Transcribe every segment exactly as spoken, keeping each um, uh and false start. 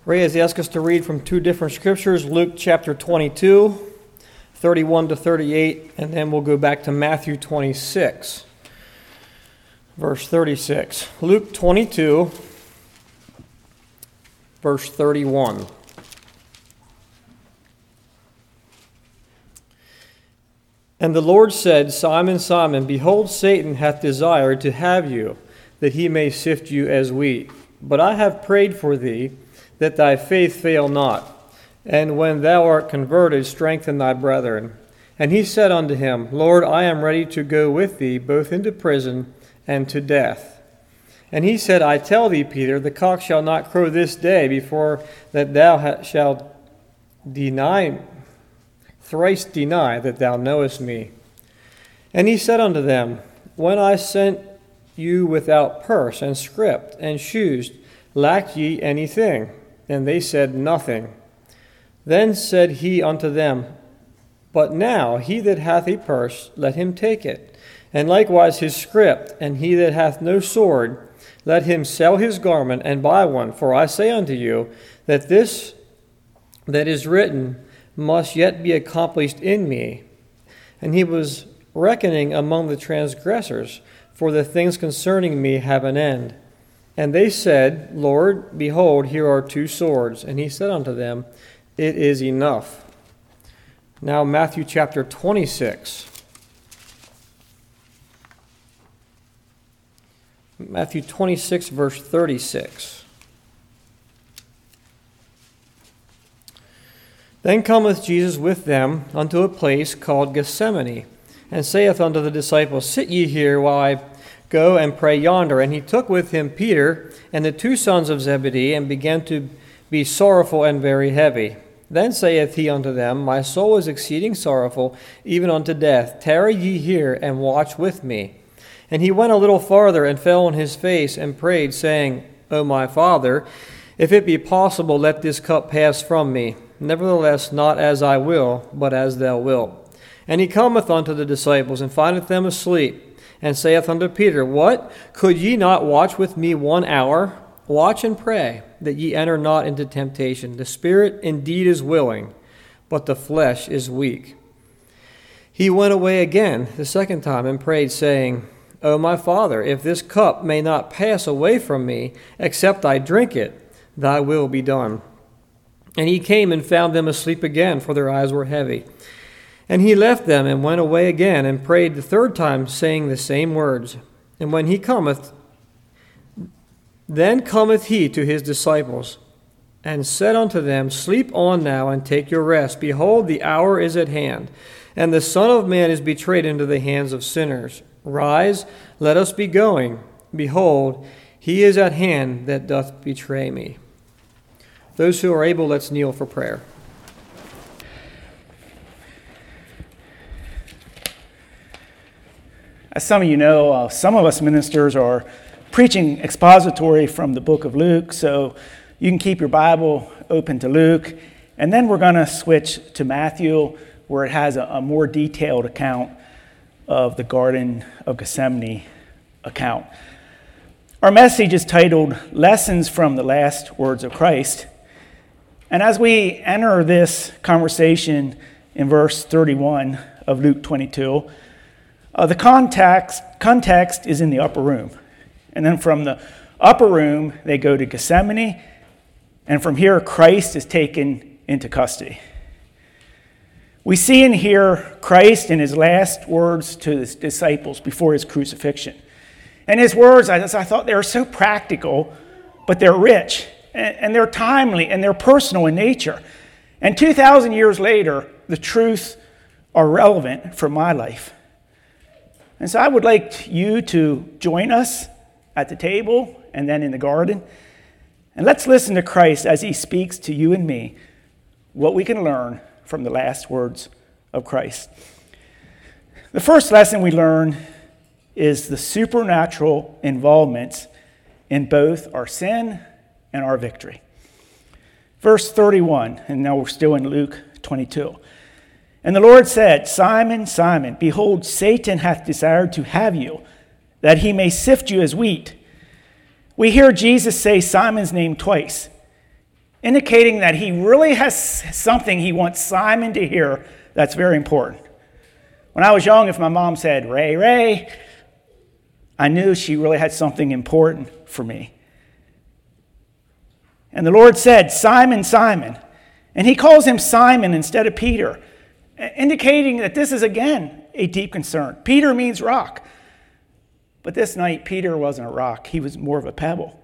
Ray has asked us to read from two different scriptures, Luke chapter twenty-two, thirty-one to thirty-eight, and then we'll go back to Matthew twenty-six, verse thirty-six. Luke twenty-two, verse thirty-one. And the Lord said, Simon, Simon, behold, Satan hath desired to have you, that he may sift you as wheat. But I have prayed for thee, that thy faith fail not. And when thou art converted, strengthen thy brethren. And he said unto him, Lord, I am ready to go with thee, both into prison and to death. And he said, I tell thee, Peter, the cock shall not crow this day before that thou ha- shalt deny, thrice deny that thou knowest me. And he said unto them, When I sent you without purse and scrip and shoes, lack ye anything? And they said, Nothing. Then said he unto them, But now he that hath a purse, let him take it, and likewise his scrip, and he that hath no sword, let him sell his garment and buy one. For I say unto you, that this that is written must yet be accomplished in me. And he was reckoning among the transgressors, for the things concerning me have an end. And they said, Lord, behold, here are two swords. And he said unto them, It is enough. Now Matthew chapter twenty-six. Matthew twenty-six, verse thirty-six. Then cometh Jesus with them unto a place called Gethsemane, and saith unto the disciples, Sit ye here while I go and pray yonder. And he took with him Peter and the two sons of Zebedee, and began to be sorrowful and very heavy. Then saith he unto them, My soul is exceeding sorrowful, even unto death. Tarry ye here, and watch with me. And he went a little farther, and fell on his face, and prayed, saying, O my Father, if it be possible, let this cup pass from me. Nevertheless, not as I will, but as thou wilt. And he cometh unto the disciples, and findeth them asleep, and saith unto Peter, What? Could ye not watch with me one hour? Watch and pray, that ye enter not into temptation. The spirit indeed is willing, but the flesh is weak. He went away again the second time, and prayed, saying, O my Father, if this cup may not pass away from me, except I drink it, thy will be done. And he came and found them asleep again, for their eyes were heavy. And he left them, and went away again, and prayed the third time, saying the same words. And when he cometh, then cometh he to his disciples, and said unto them, Sleep on now, and take your rest. Behold, the hour is at hand, and the Son of Man is betrayed into the hands of sinners. Rise, let us be going. Behold, he is at hand that doth betray me. Those who are able, let's kneel for prayer. As some of you know, uh, some of us ministers are preaching expository from the book of Luke, so you can keep your Bible open to Luke. And then we're going to switch to Matthew, where it has a, a more detailed account of the Garden of Gethsemane account. Our message is titled, Lessons from the Last Words of Christ. And as we enter this conversation in verse thirty-one of Luke twenty-two, uh, the context, context is in the upper room. And then from the upper room, they go to Gethsemane. And from here, Christ is taken into custody. We see and hear Christ in his last words to his disciples before his crucifixion. And his words, I, I thought they were so practical, but they're rich. And they're timely, and they're personal in nature. And two thousand years later, the truths are relevant for my life. And so I would like you to join us at the table and then in the garden. And let's listen to Christ as he speaks to you and me what we can learn from the last words of Christ. The first lesson we learn is the supernatural involvement in both our sin and our victory. Verse thirty-one, and now we're still in Luke twenty-two. And the Lord said, Simon, Simon, behold, Satan hath desired to have you, that he may sift you as wheat. We hear Jesus say Simon's name twice. indicating that he really has something he wants Simon to hear that's very important. When I was young, if my mom said, "Ray, Ray," I knew she really had something important for me. And the Lord said, "Simon, Simon." And he calls him Simon instead of Peter, indicating that this is, again, a deep concern. Peter means rock. But this night, Peter wasn't a rock. He was more of a pebble.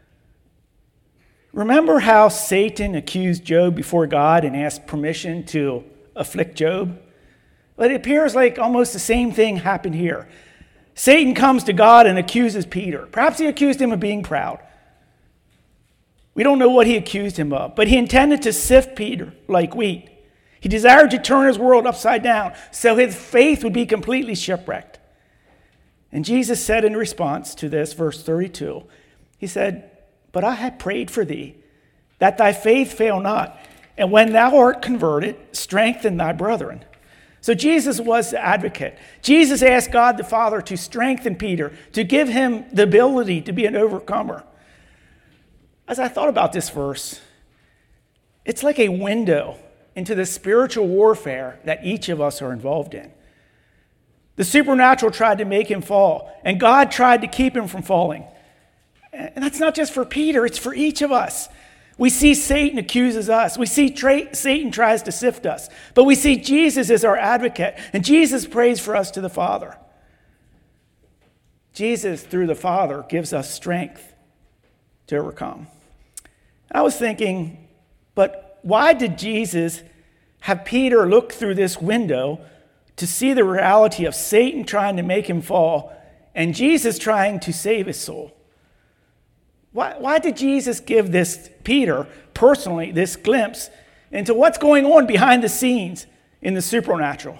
Remember how Satan accused Job before God and asked permission to afflict Job? But it appears like almost the same thing happened here. Satan comes to God and accuses Peter. Perhaps he accused him of being proud. We don't know what he accused him of, but he intended to sift Peter like wheat. He desired to turn his world upside down so his faith would be completely shipwrecked. And Jesus said in response to this, verse thirty-two, he said, "But I have prayed for thee, that thy faith fail not, and when thou art converted, strengthen thy brethren." So Jesus was the advocate. Jesus asked God the Father to strengthen Peter, to give him the ability to be an overcomer. As I thought about this verse, it's like a window into the spiritual warfare that each of us are involved in. The supernatural tried to make him fall, and God tried to keep him from falling. And that's not just for Peter, it's for each of us. We see Satan accuses us. We see tra- Satan tries to sift us. But we see Jesus as our advocate, and Jesus prays for us to the Father. Jesus, through the Father, gives us strength to overcome. I was thinking, but why did Jesus have Peter look through this window to see the reality of Satan trying to make him fall and Jesus trying to save his soul? Why, why did Jesus give this Peter, personally, this glimpse into what's going on behind the scenes in the supernatural?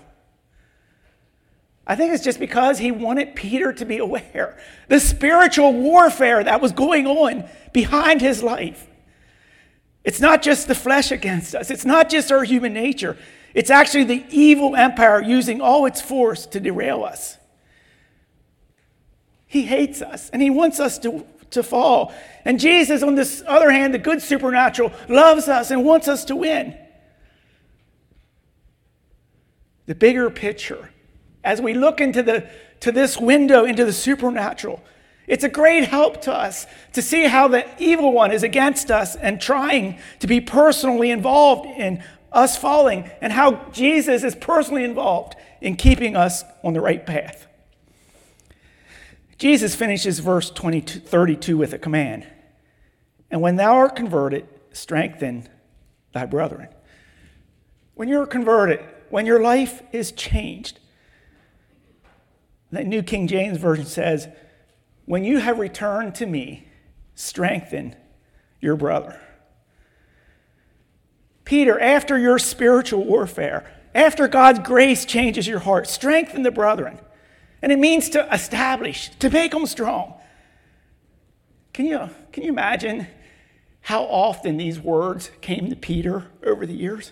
I think it's just because he wanted Peter to be aware. The spiritual warfare that was going on behind his life. It's not just the flesh against us. It's not just our human nature. It's actually the evil empire using all its force to derail us. He hates us, and he wants us to, to fall. And Jesus, on this other hand, the good supernatural, loves us and wants us to win. The bigger picture, as we look into the to this window into the supernatural, it's a great help to us to see how the evil one is against us and trying to be personally involved in us falling, and how Jesus is personally involved in keeping us on the right path. Jesus finishes verse twenty-two, thirty-two with a command. "And when thou art converted, strengthen thy brethren." When you're converted, when your life is changed, the New King James Version says, "When you have returned to me, strengthen your brother." Peter, after your spiritual warfare, after God's grace changes your heart, strengthen the brethren. And it means to establish, to make them strong. Can you, can you imagine how often these words came to Peter over the years?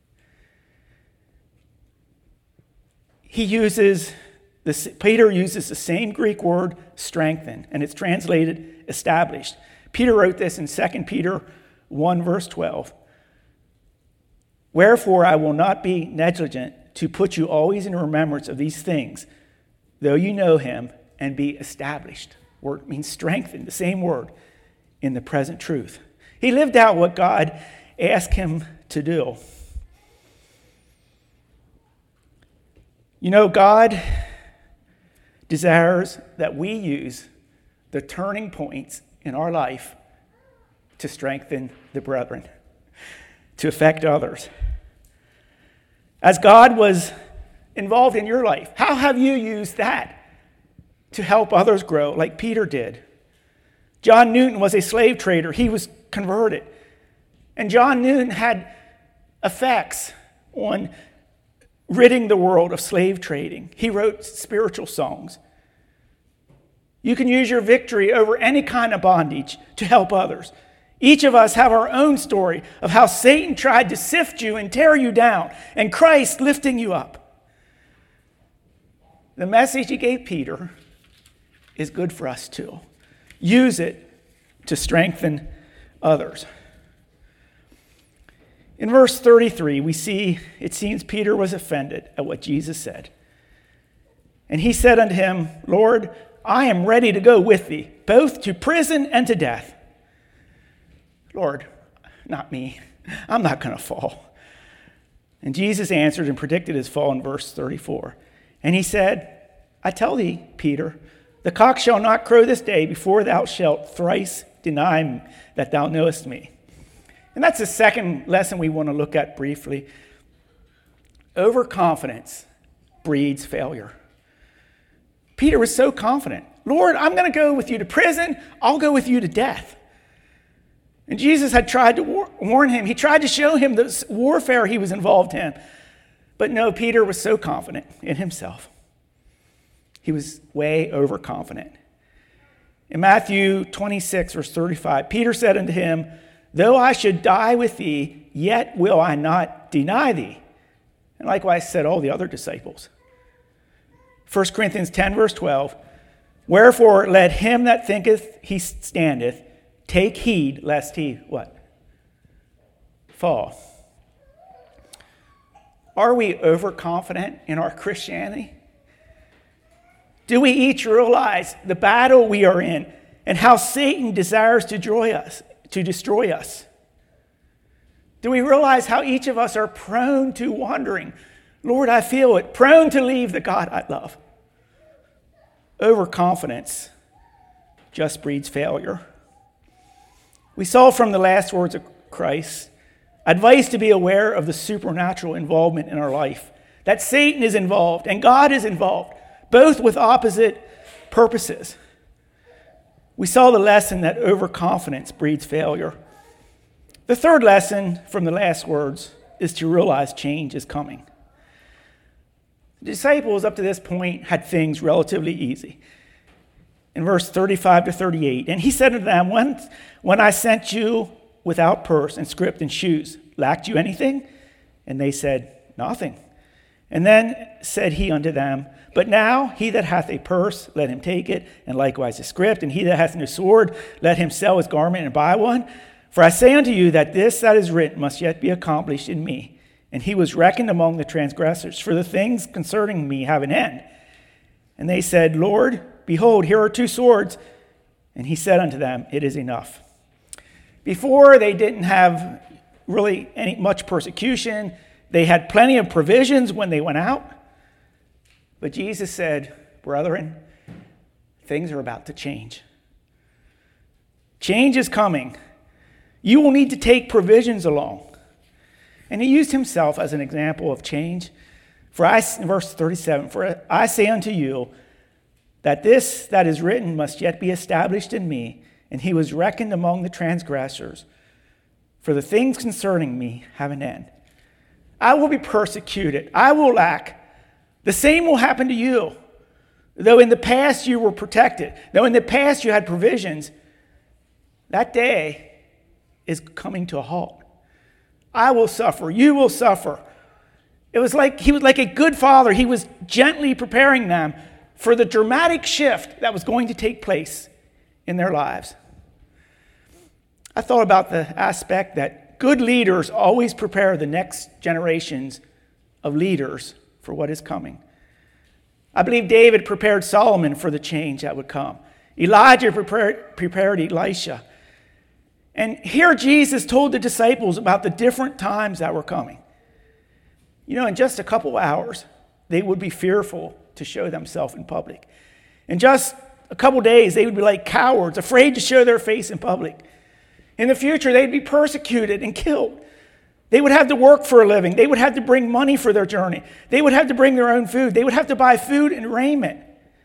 He uses, this, Peter uses the same Greek word, strengthen, and it's translated established. Peter wrote this in Second Peter one, verse twelve. "Wherefore I will not be negligent to put you always in remembrance of these things, though you know him, and be established." Word means strengthened, the same word, in the present truth. He lived out what God asked him to do. You know, God desires that we use the turning points in our life to strengthen the brethren, to affect others. As God was involved in your life, how have you used that to help others grow like Peter did? John Newton was a slave trader. He was converted. And John Newton had effects on ridding the world of slave trading. He wrote spiritual songs. You can use your victory over any kind of bondage to help others. Each of us have our own story of how Satan tried to sift you and tear you down, and Christ lifting you up. The message he gave Peter is good for us too. Use it to strengthen others. In verse thirty-three, we see it seems Peter was offended at what Jesus said. And he said unto him, Lord, I am ready to go with thee, both to prison and to death. Lord, not me. I'm not going to fall. And Jesus answered and predicted his fall in verse thirty-four. And he said, I tell thee, Peter, the cock shall not crow this day before thou shalt thrice deny that thou knowest me. And that's the second lesson we want to look at briefly. Overconfidence breeds failure. Peter was so confident. Lord, I'm going to go with you to prison. I'll go with you to death. And Jesus had tried to war- warn him. He tried to show him the warfare he was involved in. But no, Peter was so confident in himself. He was way overconfident. In Matthew twenty-six, verse thirty-five, Peter said unto him, Though I should die with thee, yet will I not deny thee. And likewise said all the other disciples. First Corinthians ten, verse twelve, Wherefore let him that thinketh he standeth take heed lest he, what? Fall. Are we overconfident in our Christianity? Do we each realize the battle we are in and how Satan desires to destroy us, to destroy us? Do we realize how each of us are prone to wandering? Lord, I feel it. Prone to leave the God I love. Overconfidence just breeds failure. We saw from the last words of Christ advice to be aware of the supernatural involvement in our life, that Satan is involved and God is involved, both with opposite purposes. We saw the lesson that overconfidence breeds failure. The third lesson from the last words is to realize change is coming. The disciples up to this point had things relatively easy. In verse thirty-five to thirty-eight, and he said to them, when, when I sent you without purse and scrip and shoes, lacked you anything? And they said, Nothing. And then said he unto them, But now he that hath a purse, let him take it, and likewise a scrip, and he that hath no sword, let him sell his garment and buy one. For I say unto you that this that is written must yet be accomplished in me. And he was reckoned among the transgressors, for the things concerning me have an end. And they said, Lord, behold, here are two swords. And he said unto them, It is enough. Before, they didn't have really any much persecution. They had plenty of provisions when they went out. But Jesus said, Brethren, things are about to change. Change is coming. You will need to take provisions along. And he used himself as an example of change. For I, verse thirty-seven, For I say unto you that this that is written must yet be established in me, and he was reckoned among the transgressors. For the things concerning me have an end. I will be persecuted. I will lack. The same will happen to you. Though in the past you were protected, though in the past you had provisions, that day is coming to a halt. I will suffer. You will suffer. It was like he was like a good father. He was gently preparing them for the dramatic shift that was going to take place in their lives. I thought about the aspect that good leaders always prepare the next generations of leaders for what is coming. I believe David prepared Solomon for the change that would come. Elijah prepared, prepared Elisha. And here Jesus told the disciples about the different times that were coming. You know, in just a couple hours, they would be fearful to show themselves in public. In just a couple days, they would be like cowards, afraid to show their face in public. In the future, they'd be persecuted and killed. They would have to work for a living. They would have to bring money for their journey. They would have to bring their own food. They would have to buy food and raiment.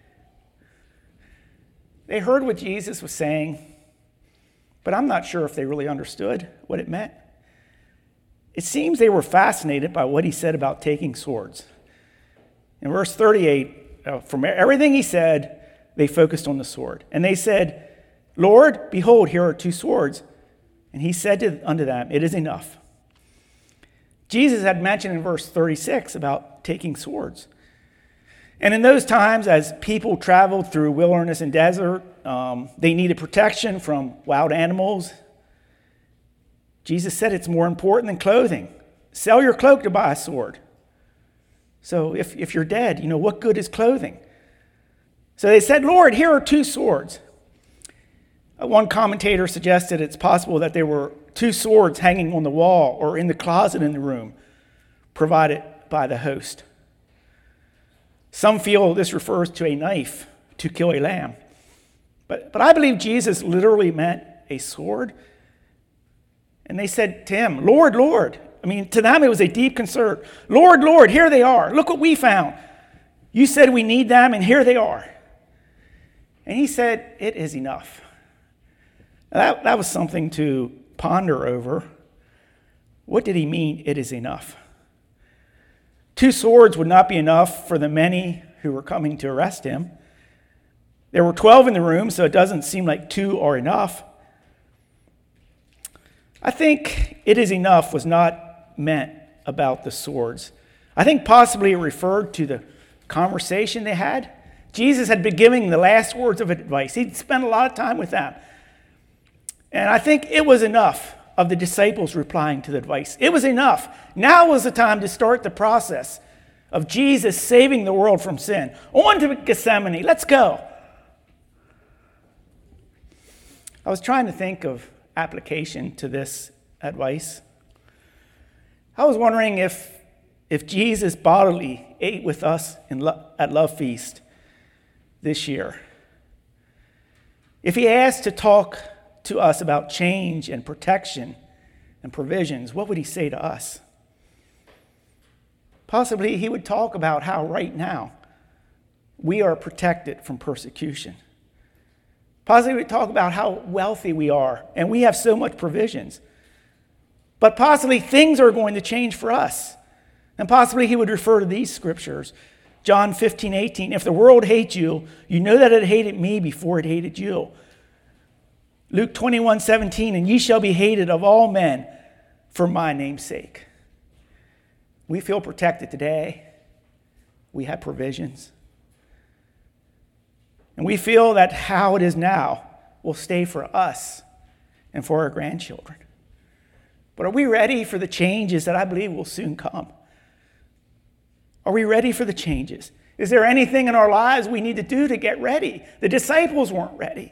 They heard what Jesus was saying, but I'm not sure if they really understood what it meant. It seems they were fascinated by what he said about taking swords. In verse thirty-eight, uh, from everything he said, they focused on the sword. And they said, Lord, behold, here are two swords. And he said to, unto them, It is enough. Jesus had mentioned in verse thirty-six about taking swords. And in those times, as people traveled through wilderness and desert, um, they needed protection from wild animals. Jesus said it's more important than clothing. Sell your cloak to buy a sword. So if, if you're dead, you know, what good is clothing? So they said, Lord, here are two swords. One commentator suggested it's possible that there were two swords hanging on the wall or in the closet in the room, provided by the host. Some feel this refers to a knife to kill a lamb. But, but I believe Jesus literally meant a sword. And they said to him, Lord, Lord. I mean, to them it was a deep concern. Lord, Lord, here they are. Look what we found. You said we need them, and here they are. And he said, it is enough. Now that, that was something to ponder over. What did he mean, it is enough? Two swords would not be enough for the many who were coming to arrest him. There were twelve in the room, so it doesn't seem like two are enough. I think it is enough was not meant about the swords. I think possibly it referred to the conversation they had. Jesus had been giving the last words of advice. He'd spent a lot of time with them. And I think it was enough of the disciples replying to the advice. It was enough. Now was the time to start the process of Jesus saving the world from sin. On to Gethsemane. Let's go. I was trying to think of application to this advice. I was wondering if, if Jesus bodily ate with us in lo- at Love Feast this year, if he asked to talk to us about change and protection and provisions, what would he say to us? Possibly he would talk about how right now we are protected from persecution. Possibly he would talk about how wealthy we are and we have so much provisions. But possibly things are going to change for us. And possibly he would refer to these scriptures. John fifteen, eighteen, if the world hates you, you know that it hated me before it hated you. Luke twenty-one, seventeen, and ye shall be hated of all men for my name's sake. We feel protected today. We have provisions. And we feel that how it is now will stay for us and for our grandchildren. But are we ready for the changes that I believe will soon come? Are we ready for the changes? Is there anything in our lives we need to do to get ready? The disciples weren't ready.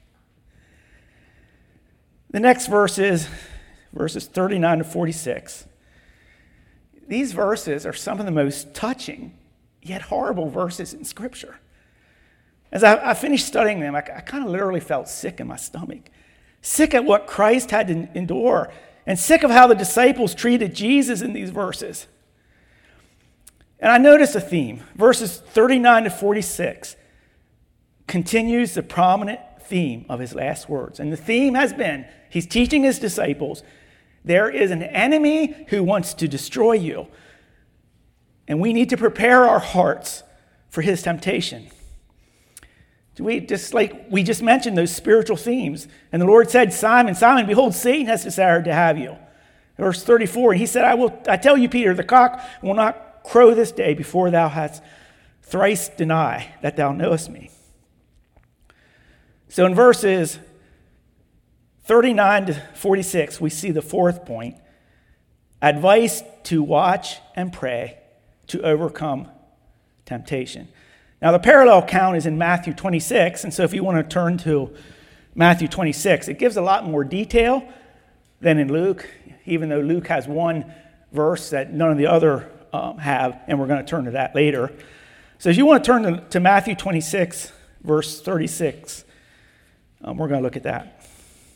The next verse is verses thirty-nine to forty-six. These verses are some of the most touching yet horrible verses in Scripture. As I, I finished studying them, I, I kind of literally felt sick in my stomach. Sick at what Christ had to endure, and sick of how the disciples treated Jesus in these verses. And I noticed a theme. Verses thirty-nine to forty-six continues the prominent theme of his last words. And the theme has been, he's teaching his disciples, there is an enemy who wants to destroy you. And we need to prepare our hearts for his temptation. We just like we just mentioned those spiritual themes. And the Lord said, Simon, Simon, behold, Satan has desired to have you. Verse thirty-four, and he said, I will I tell you, Peter, the cock will not crow this day before thou hast thrice deny that thou knowest me. So in verses thirty-nine to forty-six, we see the fourth point, advice to watch and pray to overcome temptation. Now, the parallel count is in Matthew twenty-six, and so if you want to turn to Matthew twenty-six, it gives a lot more detail than in Luke, even though Luke has one verse that none of the other um, have, and we're going to turn to that later. So if you want to turn to, to Matthew twenty-six, verse thirty-six, um, we're going to look at that.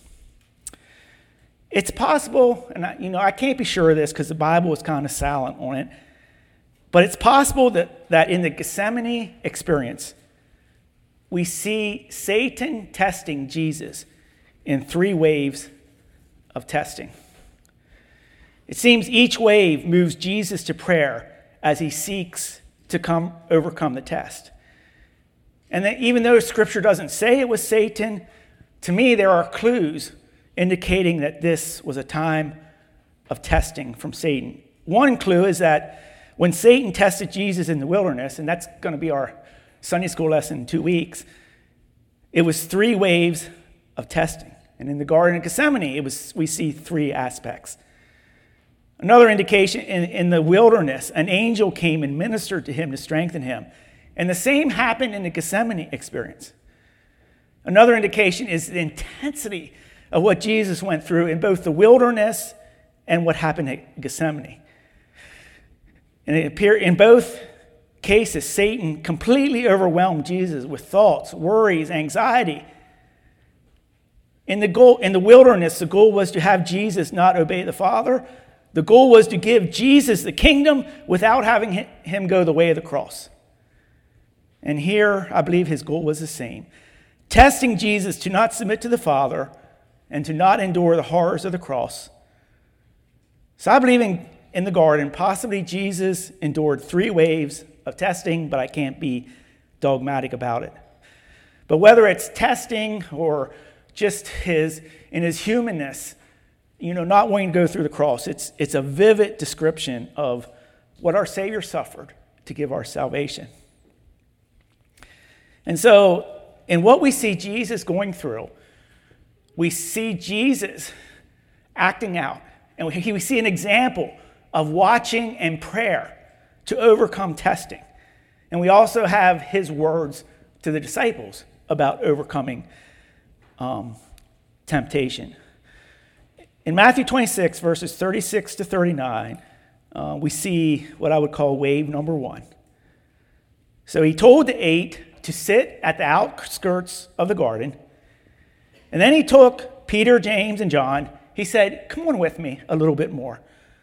It's possible, and I, you know, I can't be sure of this because the Bible is kind of silent on it, but it's possible that, that in the Gethsemane experience, we see Satan testing Jesus in three waves of testing. It seems each wave moves Jesus to prayer as he seeks to come overcome the test. And that even though Scripture doesn't say it was Satan, to me there are clues indicating that this was a time of testing from Satan. One clue is that when Satan tested Jesus in the wilderness, and that's going to be our Sunday school lesson in two weeks, it was three waves of testing. And in the Garden of Gethsemane, it was, we see three aspects. Another indication, in, in the wilderness, an angel came and ministered to him to strengthen him. And the same happened in the Gethsemane experience. Another indication is the intensity of what Jesus went through in both the wilderness and what happened at Gethsemane. And it appeared in both cases, Satan completely overwhelmed Jesus with thoughts, worries, anxiety. In the goal, in the wilderness, the goal was to have Jesus not obey the Father. The goal was to give Jesus the kingdom without having him go the way of the cross. And here, I believe his goal was the same. Testing Jesus to not submit to the Father and to not endure the horrors of the cross. So I believe in, in the garden, possibly Jesus endured three waves of testing, but I can't be dogmatic about it. But whether it's testing or just his, in his humanness, you know, not wanting to go through the cross, it's, it's a vivid description of what our Savior suffered to give our salvation. And so, in what we see Jesus going through, we see Jesus acting out. And we, we see an example of watching and prayer to overcome testing. And we also have his words to the disciples about overcoming um, temptation. In Matthew twenty-six, verses thirty-six to thirty-nine, uh, we see what I would call wave number one. So he told the eight to sit at the outskirts of the garden. And then he took Peter, James, and John. He said, come on with me a little bit more.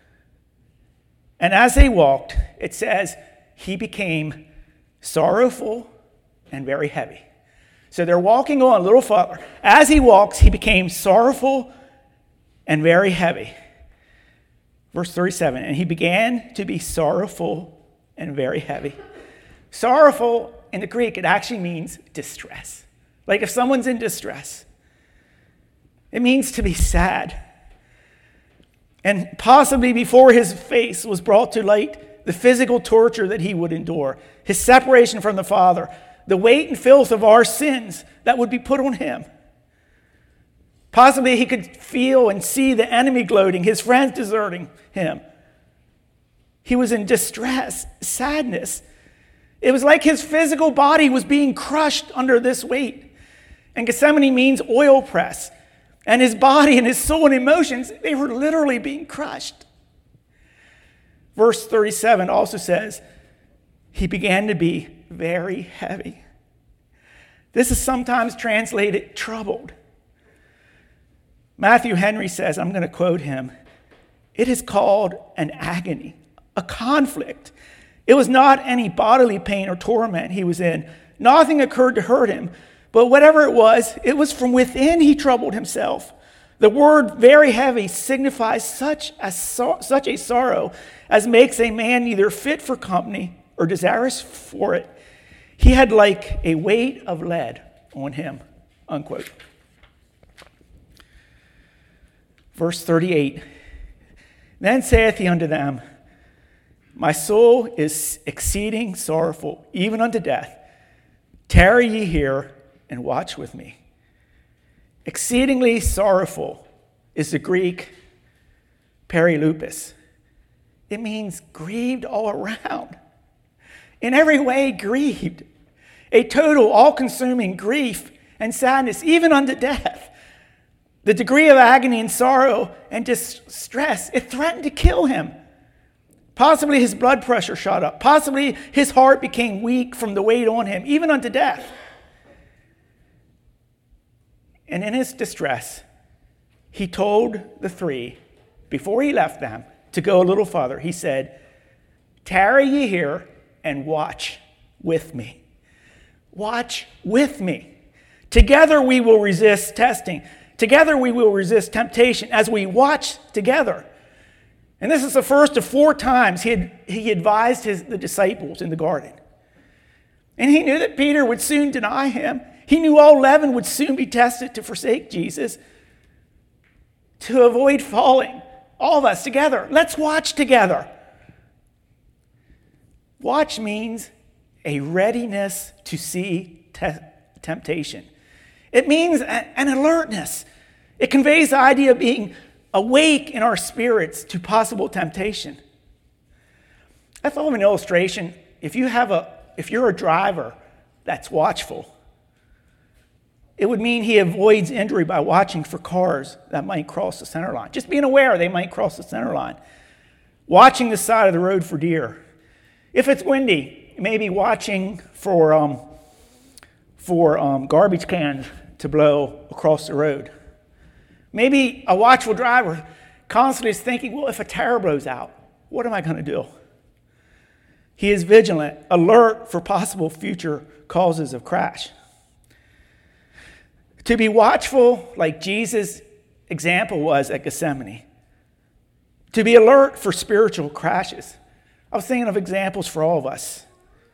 And as they walked, it says, he became sorrowful and very heavy. So they're walking on a little farther. As he walks, he became sorrowful and very heavy. Verse thirty-seven, and he began to be sorrowful and very heavy. Sorrowful, in the Greek, it actually means distress. Like if someone's in distress. It means to be sad. And possibly before his face was brought to light, the physical torture that he would endure, his separation from the Father, the weight and filth of our sins that would be put on him. Possibly he could feel and see the enemy gloating, his friends deserting him. He was in distress, sadness. It was like his physical body was being crushed under this weight. And Gethsemane means oil press. And his body and his soul and emotions, they were literally being crushed. Verse thirty-seven also says, he began to be very heavy. This is sometimes translated troubled. Matthew Henry says, I'm going to quote him, it is called an agony, a conflict. It was not any bodily pain or torment he was in. Nothing occurred to hurt him. But whatever it was, it was from within he troubled himself. The word very heavy signifies such a, such a sorrow as makes a man neither fit for company or desirous for it. He had like a weight of lead on him, unquote. Verse thirty-eight, then saith he unto them, my soul is exceeding sorrowful, even unto death. Tarry ye here and watch with me. Exceedingly sorrowful is the Greek perilupus. It means grieved all around. In every way grieved. A total, all-consuming grief and sadness, even unto death. The degree of agony and sorrow and distress, it threatened to kill him. Possibly his blood pressure shot up. Possibly his heart became weak from the weight on him, even unto death. And in his distress, he told the three, before he left them, to go a little farther. He said, tarry ye here and watch with me. Watch with me. Together we will resist testing. Together we will resist temptation as we watch together. And this is the first of four times he, had, he advised his, the disciples in the garden. And he knew that Peter would soon deny him. He knew all eleven would soon be tested to forsake Jesus. To avoid falling, all of us together, let's watch together. Watch means a readiness to see te- temptation. It means a, an alertness. It conveys the idea of being awake in our spirits to possible temptation. I thought of an illustration. If you have a, if you're a driver that's watchful, it would mean he avoids injury by watching for cars that might cross the center line. Just being aware they might cross the center line. Watching the side of the road for deer. If it's windy, maybe watching for um, for um, garbage cans to blow across the road. Maybe a watchful driver constantly is thinking, well, if a tire blows out, what am I going to do? He is vigilant, alert for possible future causes of crash. To be watchful, like Jesus' example was at Gethsemane. To be alert for spiritual crashes. I was thinking of examples for all of us.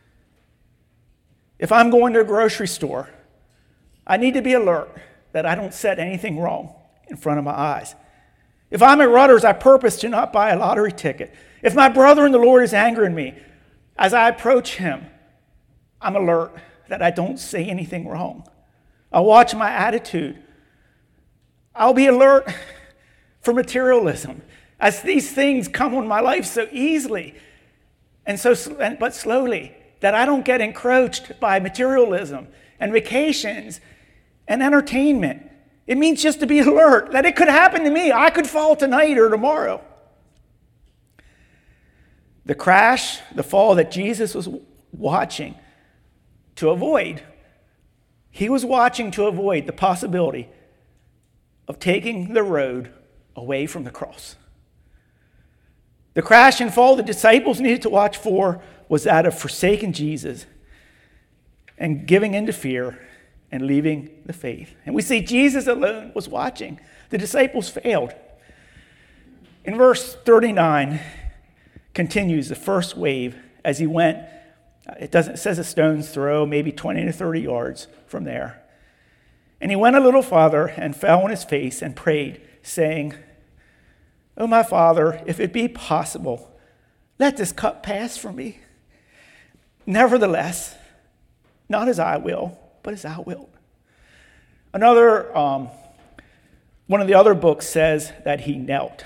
If I'm going to a grocery store, I need to be alert that I don't set anything wrong in front of my eyes. If I'm at Rutter's, I purpose to not buy a lottery ticket. If my brother in the Lord is angering me, as I approach him, I'm alert that I don't say anything wrong. I'll watch my attitude. I'll be alert for materialism, as these things come on my life so easily and so, but slowly, that I don't get encroached by materialism and vacations and entertainment. It means just to be alert that it could happen to me. I could fall tonight or tomorrow. The crash, the fall that Jesus was watching to avoid, he was watching to avoid the possibility of taking the road away from the cross. The crash and fall the disciples needed to watch for was that of forsaking Jesus and giving into fear and leaving the faith. And we see Jesus alone was watching. The disciples failed. In verse thirty-nine, continues the first wave as he went. It doesn't it says a stone's throw, maybe twenty to thirty yards from there. And he went a little farther and fell on his face and prayed, saying, "Oh, my Father, if it be possible, let this cup pass from me. Nevertheless, not as I will, but as thou wilt." Another, um, one of the other books says that he knelt.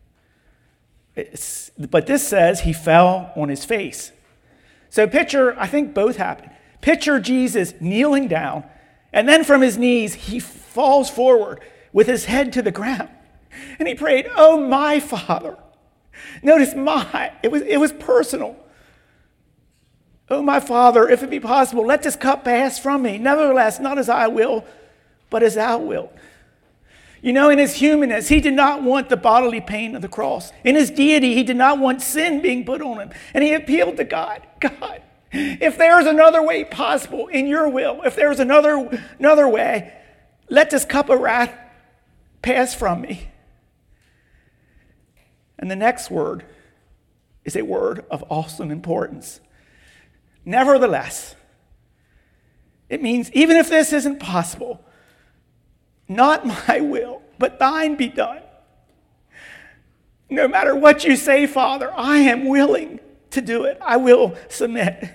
It's, but this says he fell on his face. So picture, I think both happened. Picture Jesus kneeling down, and then from his knees, he falls forward with his head to the ground. And he prayed, "Oh, my Father." Notice my, it was, it was personal. "Oh, my Father, if it be possible, let this cup pass from me. Nevertheless, not as I will, but as thou wilt." You know, in his humanness, he did not want the bodily pain of the cross. In his deity, he did not want sin being put on him. And he appealed to God. God, if there is another way possible in your will, if there is another, another way, let this cup of wrath pass from me. And the next word is a word of awesome importance. Nevertheless. It means even if this isn't possible, not my will, but thine be done. No matter what you say, Father, I am willing to do it. I will submit.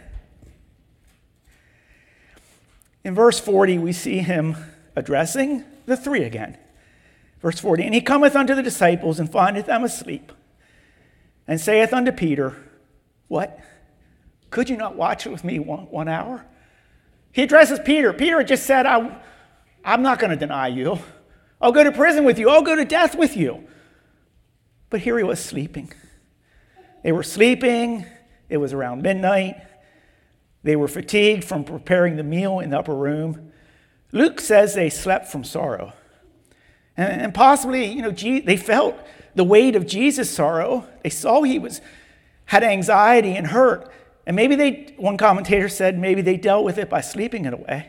In verse forty, we see him addressing the three again. Verse forty, "And he cometh unto the disciples and findeth them asleep, and saith unto Peter, What? Could you not watch with me one, one hour?" He addresses Peter. Peter just said, I, I'm not going to deny you. I'll go to prison with you. I'll go to death with you. But here he was sleeping. They were sleeping. It was around midnight. They were fatigued from preparing the meal in the upper room. Luke says they slept from sorrow. And, and possibly, you know, they felt the weight of Jesus' sorrow. They saw he was had anxiety and hurt. And maybe they, one commentator said, maybe they dealt with it by sleeping it away.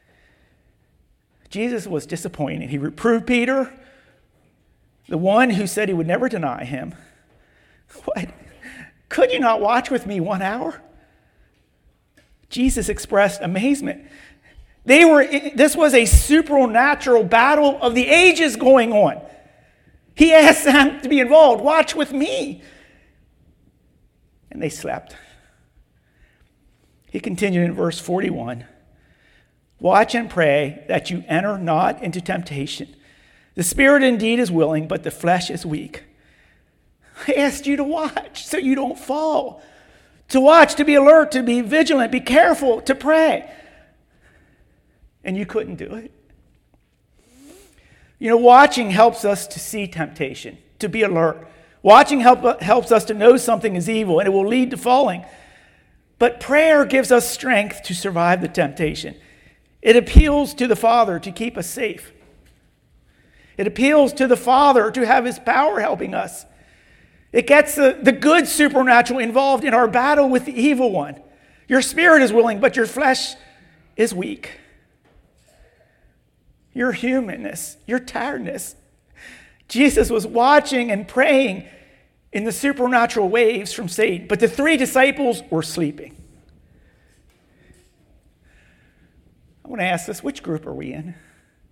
Jesus was disappointed. He reproved Peter, the one who said he would never deny him. What? Could you not watch with me one hour? Jesus expressed amazement. They were. This was a supernatural battle of the ages going on. He asked them to be involved. Watch with me. And they slept. He continued in verse forty-one. "Watch and pray that you enter not into temptation. The spirit indeed is willing, but the flesh is weak. I asked you to watch so you don't fall. To watch, to be alert, to be vigilant, be careful, to pray. And you couldn't do it. You know, watching helps us to see temptation, to be alert. Watching help, helps us to know something is evil and it will lead to falling. But prayer gives us strength to survive the temptation. It appeals to the Father to keep us safe. It appeals to the Father to have his power helping us. It gets the, the good supernatural involved in our battle with the evil one. Your spirit is willing, but your flesh is weak. Your humanness, your tiredness. Jesus was watching and praying in the supernatural waves from Satan, but the three disciples were sleeping. I want to ask this, which group are we in?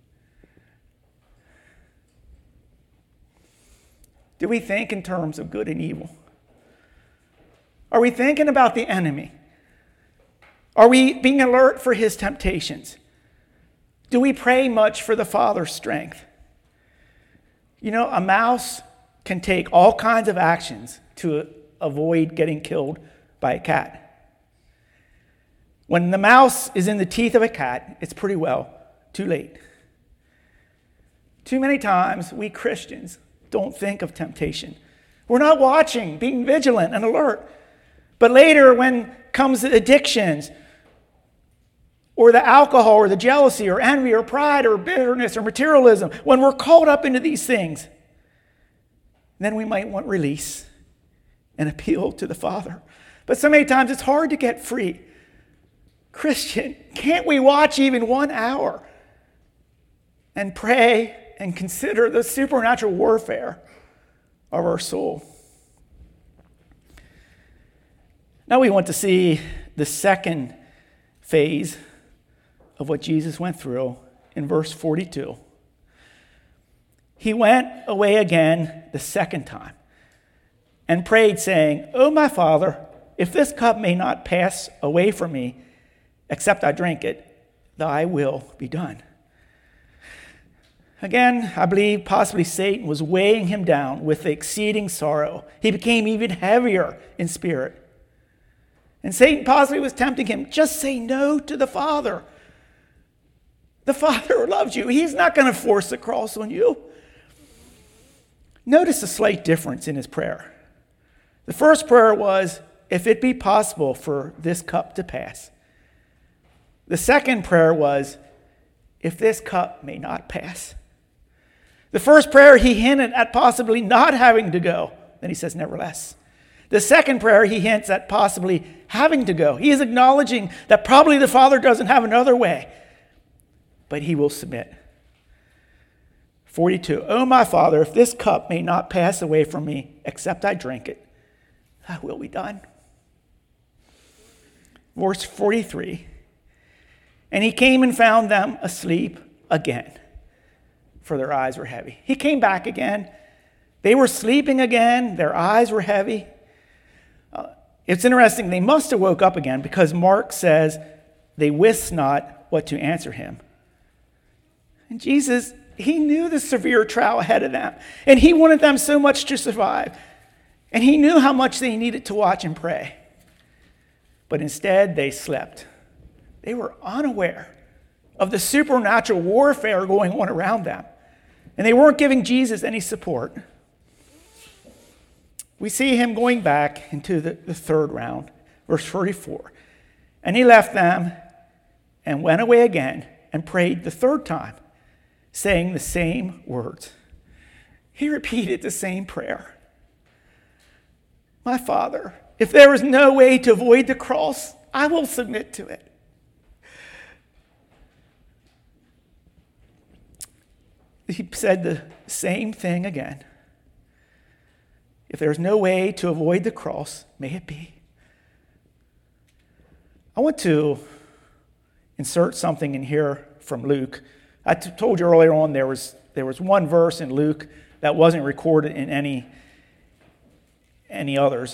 Do we think in terms of good and evil? Are we thinking about the enemy? Are we being alert for his temptations? Do we pray much for the Father's strength? You know, a mouse can take all kinds of actions to avoid getting killed by a cat. When the mouse is in the teeth of a cat, it's pretty well too late. Too many times, we Christians don't think of temptation. We're not watching, being vigilant and alert. But later, when comes the addictions, or the alcohol, or the jealousy, or envy, or pride, or bitterness, or materialism, when we're caught up into these things, then we might want release and appeal to the Father. But so many times it's hard to get free. Christian, can't we watch even one hour and pray and consider the supernatural warfare of our soul? Now we want to see the second phase of what Jesus went through in verse forty-two. He went away again the second time and prayed, saying, "O my Father, if this cup may not pass away from me, except I drink it, thy will be done." Again, I believe possibly Satan was weighing him down with exceeding sorrow. He became even heavier in spirit. And Satan possibly was tempting him, just say no to the Father. The Father loves you. He's not going to force the cross on you. Notice a slight difference in his prayer. The first prayer was, if it be possible for this cup to pass. The second prayer was, if this cup may not pass. The first prayer, he hinted at possibly not having to go. Then he says, nevertheless. The second prayer, he hints at possibly having to go. He is acknowledging that probably the Father doesn't have another way, but he will submit. forty-two, "O my Father, if this cup may not pass away from me, except I drink it, thy will be done." Verse forty-three, "And he came and found them asleep again, for their eyes were heavy." He came back again. They were sleeping again. Their eyes were heavy. Uh, it's interesting. They must have woke up again because Mark says they wist not what to answer him. And Jesus, he knew the severe trial ahead of them. And he wanted them so much to survive. And he knew how much they needed to watch and pray. But instead, they slept. They were unaware of the supernatural warfare going on around them. And they weren't giving Jesus any support. We see him going back into the, the third round, verse forty-four. "And he left them and went away again and prayed the third time, saying the same words." He repeated the same prayer. "My Father, if there is no way to avoid the cross, I will submit to it." He said the same thing again. If there's no way to avoid the cross, may it be. I want to insert something in here from Luke. I t- told you earlier on there was there was one verse in Luke that wasn't recorded in any any others.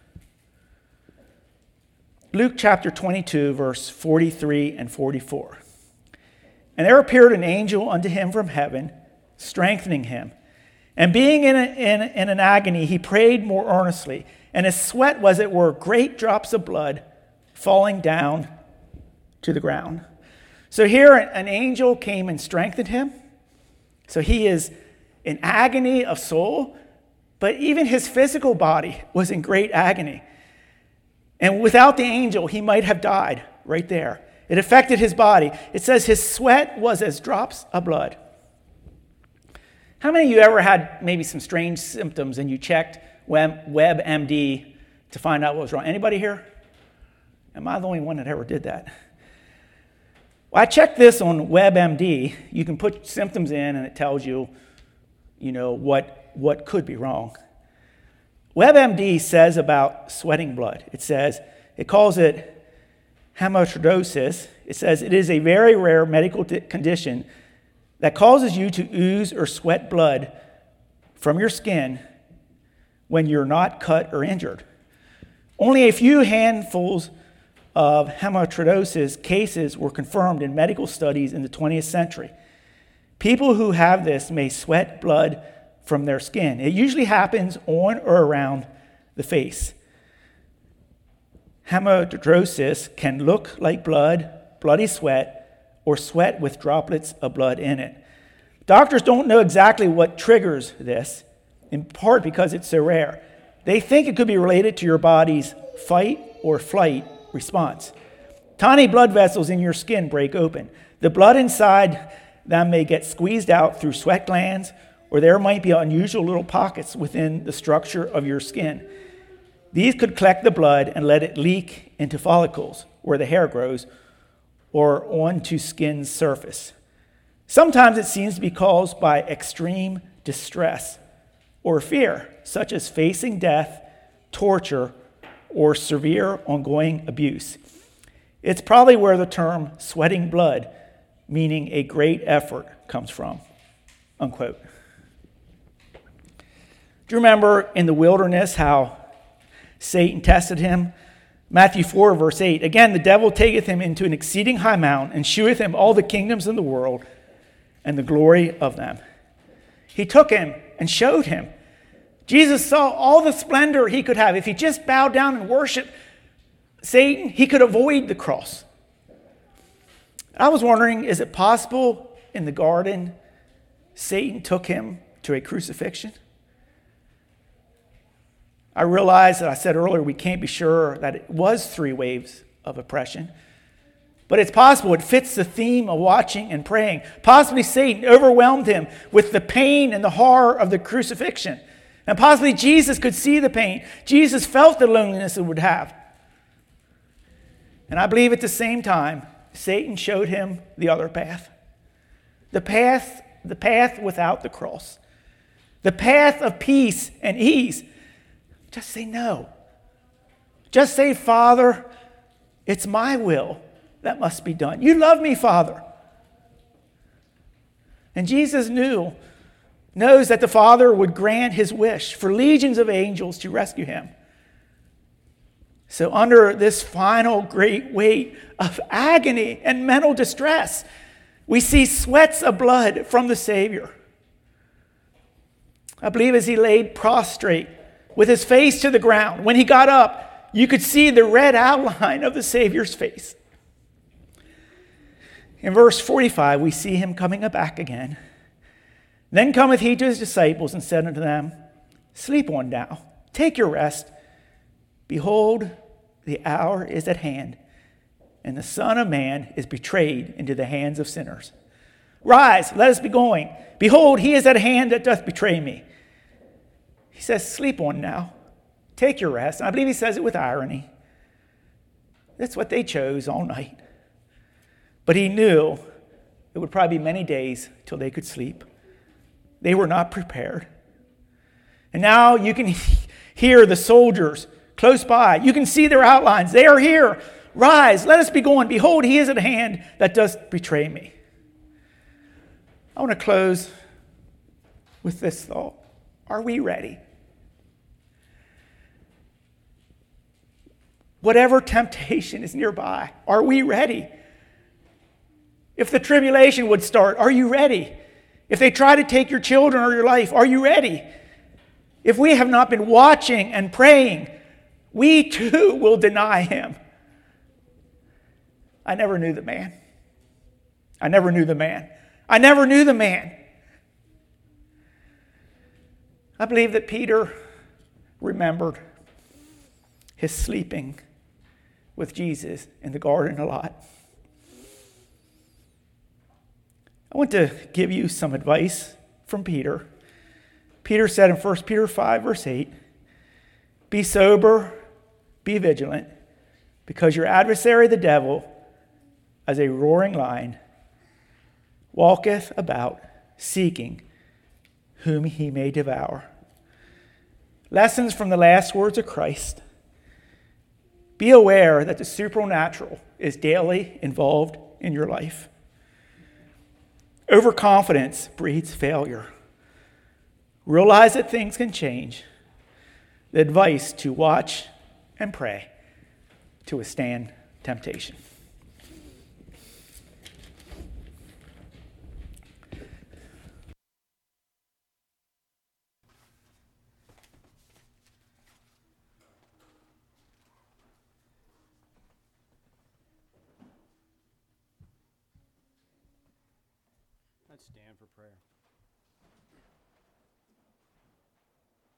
Luke chapter twenty-two, verse forty-three and forty-four. "And there appeared an angel unto him from heaven, strengthening him. And being in, a, in, in an agony, he prayed more earnestly, and his sweat was, as it were, great drops of blood falling down to the ground. So here an angel came and strengthened him. So he is in agony of soul, but even his physical body was in great agony. And without the angel, he might have died right there. It affected his body. It says his sweat was as drops of blood. How many of you ever had maybe some strange symptoms and you checked WebMD to find out what was wrong? Anybody here? Am I the only one that ever did that? Well, I checked this on WebMD. You can put symptoms in and it tells you, you know, what, what could be wrong. WebMD says about sweating blood. It says, it calls it hematidrosis. It says it is a very rare medical t- condition that causes you to ooze or sweat blood from your skin when you're not cut or injured. Only a few handfuls of hematidrosis cases were confirmed in medical studies in the twentieth century. People who have this may sweat blood from their skin. It usually happens on or around the face. Hematidrosis can look like blood, bloody sweat, or sweat with droplets of blood in it. Doctors don't know exactly what triggers this, in part because it's so rare. They think it could be related to your body's fight or flight response. Tiny blood vessels in your skin break open. The blood inside them may get squeezed out through sweat glands, or there might be unusual little pockets within the structure of your skin. These could collect the blood and let it leak into follicles where the hair grows, or onto skin's surface. Sometimes it seems to be caused by extreme distress or fear, such as facing death, torture, or severe ongoing abuse. It's probably where the term sweating blood, meaning a great effort, comes from, unquote. Do you remember in the wilderness how Satan tested him? Matthew four, verse eight, again, the devil taketh him into an exceeding high mountain, and sheweth him all the kingdoms of the world, and the glory of them. He took him and showed him. Jesus saw all the splendor he could have. If he just bowed down and worshiped Satan, he could avoid the cross. I was wondering, is it possible in the garden Satan took him to a crucifixion? I realize that I said earlier we can't be sure that it was three waves of oppression. But it's possible it fits the theme of watching and praying. Possibly Satan overwhelmed him with the pain and the horror of the crucifixion. And possibly Jesus could see the pain. Jesus felt the loneliness it would have. And I believe at the same time, Satan showed him the other path. The path, the path without the cross. The path of peace and ease. Just say no. Just say, Father, it's my will that must be done. You love me, Father. And Jesus knew, knows that the Father would grant his wish for legions of angels to rescue him. So under this final great weight of agony and mental distress, we see sweats of blood from the Savior. I believe as he laid prostrate with his face to the ground, when he got up, you could see the red outline of the Savior's face. In verse forty-five, we see him coming back again. Then cometh he to his disciples and said unto them, Sleep on now, take your rest. Behold, the hour is at hand, and the Son of Man is betrayed into the hands of sinners. Rise, let us be going. Behold, he is at hand that doth betray me. He says, sleep on now. Take your rest. And I believe he says it with irony. That's what they chose all night. But he knew it would probably be many days till they could sleep. They were not prepared. And now you can hear the soldiers close by. You can see their outlines. They are here. Rise, let us be going. Behold, he is at hand that does betray me. I want to close with this thought. Are we ready? Whatever temptation is nearby, are we ready? If the tribulation would start, are you ready? If they try to take your children or your life, are you ready? If we have not been watching and praying, we too will deny him. I never knew the man. I never knew the man. I never knew the man. I believe that Peter remembered his sleeping with Jesus in the garden a lot. I want to give you some advice from Peter. Peter said in First Peter five, verse eight, "Be sober, be vigilant, because your adversary the devil, as a roaring lion, walketh about, seeking whom he may devour." Lessons from the last words of Christ. Be aware that the supernatural is daily involved in your life. Overconfidence breeds failure. Realize that things can change. The advice to watch and pray to withstand temptation. Let's stand for prayer.